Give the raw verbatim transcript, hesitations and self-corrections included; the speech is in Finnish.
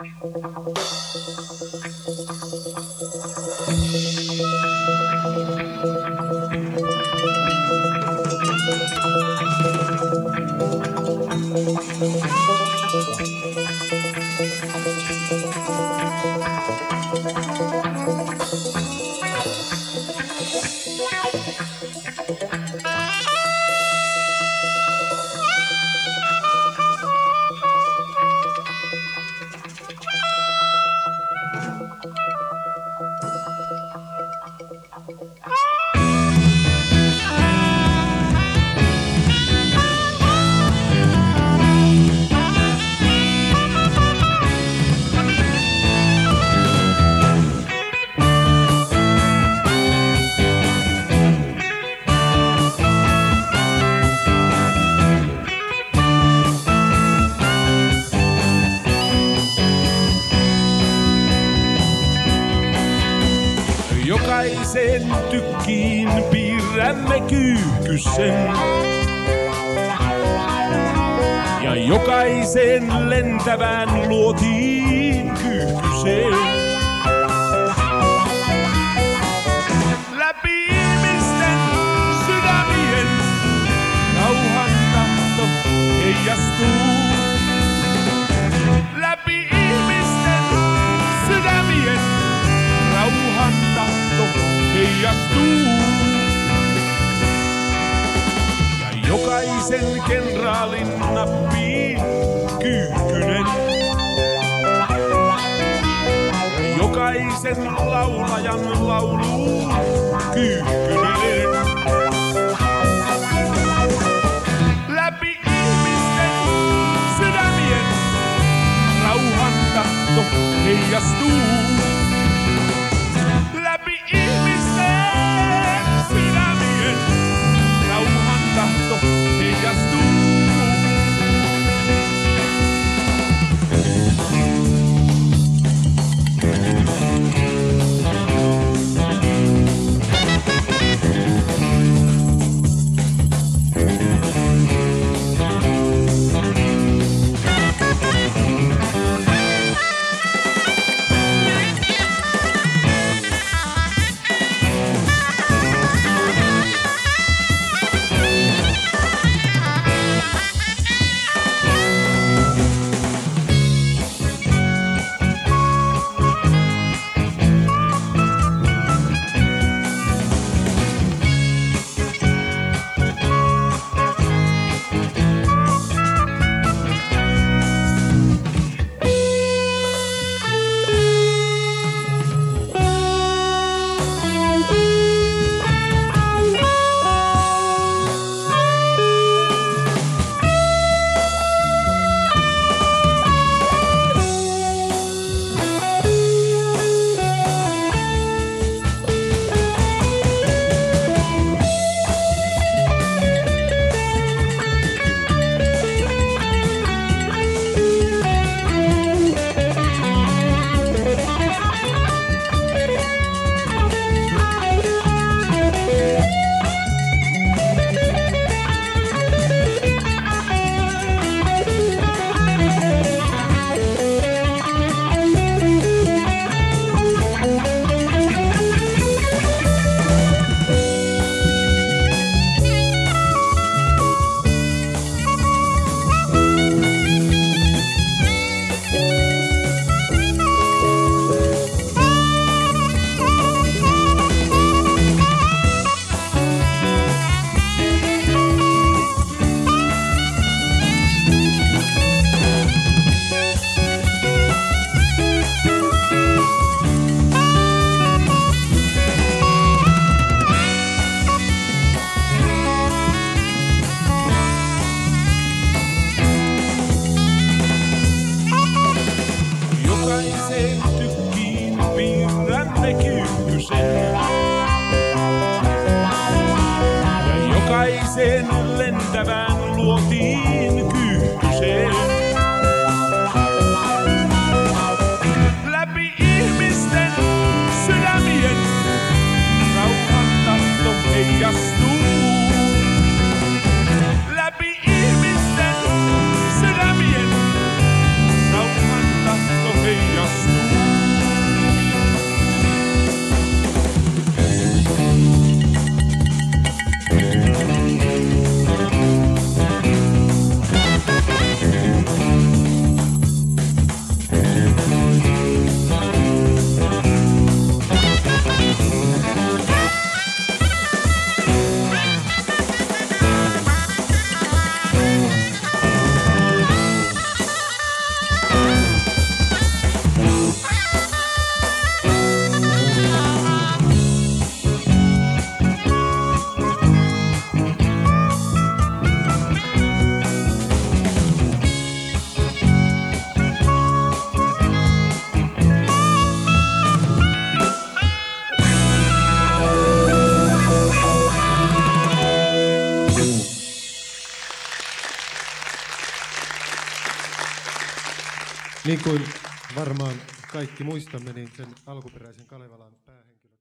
Jokaisen tykkiin piirrämme kyyhkysen. Ja jokaisen lentävään luotiin kyyhkyseen. Läpi ihmisten sydämien rauhan tahto heijastuu. Läpi ihmisten sydämien rauhan tahto heijastuu. Ja jokaisen kenraalin nappiin kyykkynen. Ja jokaisen laulajan lauluun kyykkynen. Läpi ihmisten sydämien rauhan tahto heijastuu. Läpi ihmisten sydämien rauhan tahto heijastuu. Jokaisen lentävään luotiin kyyhkyseen. Läpi ihmisten sydämien rauhan tahto heijastuu. Läpi ihmisten sydämien rauhan tahto heijastuu. Niin kuin varmaan kaikki muistamme, niin sen alkuperäisen Kalevalan päähenkilö